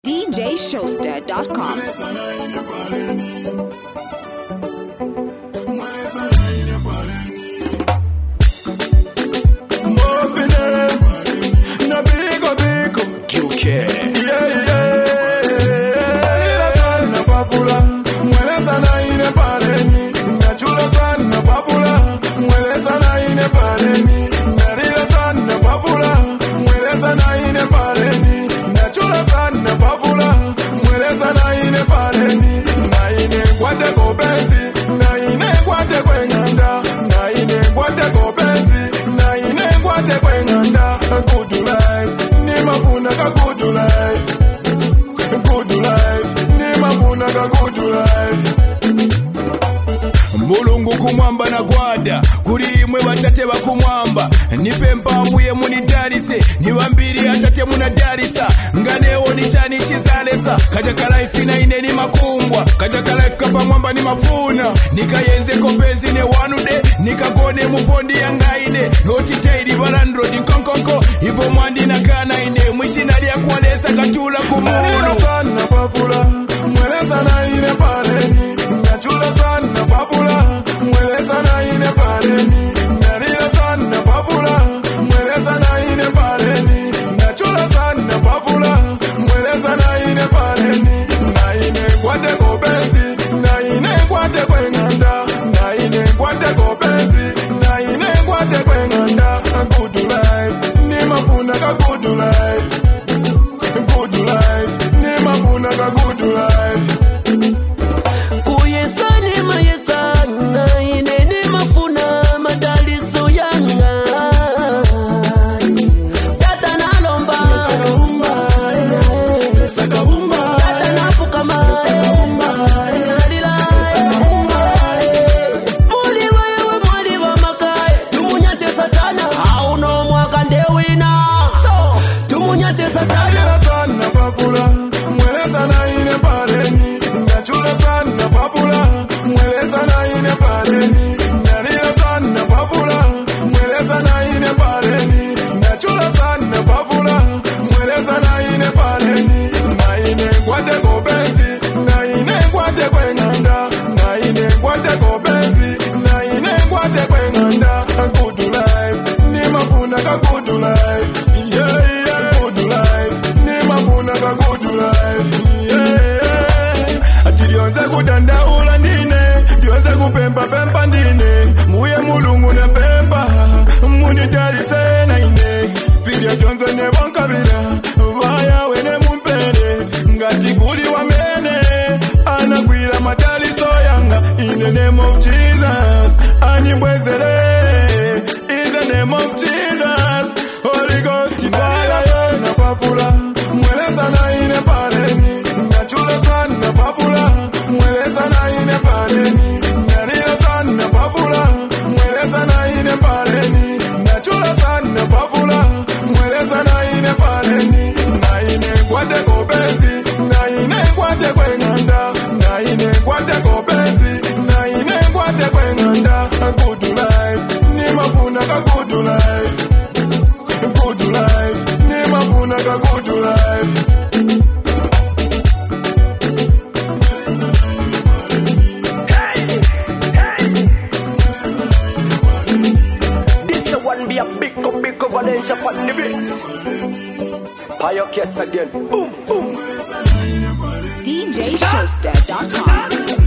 DJShowster.com. Mulungu kumwamba na gwada kuri imwe batate bakumwamba nipe mpambuye munidarise niwambiri atate munadarisa nganewo nitani chizalesa kajaka life ina ine ni makumbwa kajaka life kapa mwamba ni mafuna nikayenze kopenzi ne wanude nikagone mupondi yangaine notitairi balandro dinkonkonko ivo mwandi nakana ine mwishinali ya kualesa katula kumunu sana pafula mweleza na ine pareni nachula sana pafula mweleza na ine pareni nalila sana pafula mweleza na ine pareni nachula sana pafula mweleza na ine pareni na ine kwate kopenzi na ine kwate kwenganda na ine kwate kopenzi na ine kwate kwenganda good life ni mafuna ka good life good life ni mafuna ka good life kuyesani mayesana ine ni mafuna madaliso yanga tata nalomba tata nafukama nalila muli wewe mwali wa makae tumunyate satana auno mwaka ndewina tumunyate satana sana pafula mweleza na ine pareni nachula sana pafula mweleza na ine pareni nalila sana pafula mweleza na ine pareni nachula sana pafula mweleza na ine pareni na ine kwate kopenzi na ine kwate kwenganda na ine kwate kopenzi na ine kwate kwenganda good life ni mafuna ka good life yeah, yeah. Good life ni mafuna ka good life yeah. Ati lionze kudanda ula ndine lionze kupempa pempa ndine muye mulungu ne pempa muni dari sena ine filia jonze ne bonkabira vaya wene mumpere ngati kuli wa mene anakwira matali soyanga in the name of Jesus anibwezele in the name of Jesus Holy Ghost fire na pafula mweleza na ine pareni nachula sana pafula mweleza na ine pareni nalila sana pafula mweleza na ine pareni nachula sana pafula mweleza na ine pareni na ine kwate kopenzi na ine kwate kwenganda na ine kwate kopenzi na ine kwate kwenganda good life ni mafuna ka good life good life ni mafuna ka good life This one be a big Valencia on the beats. Pio Kiss again. Boom, boom. DJShowster.com.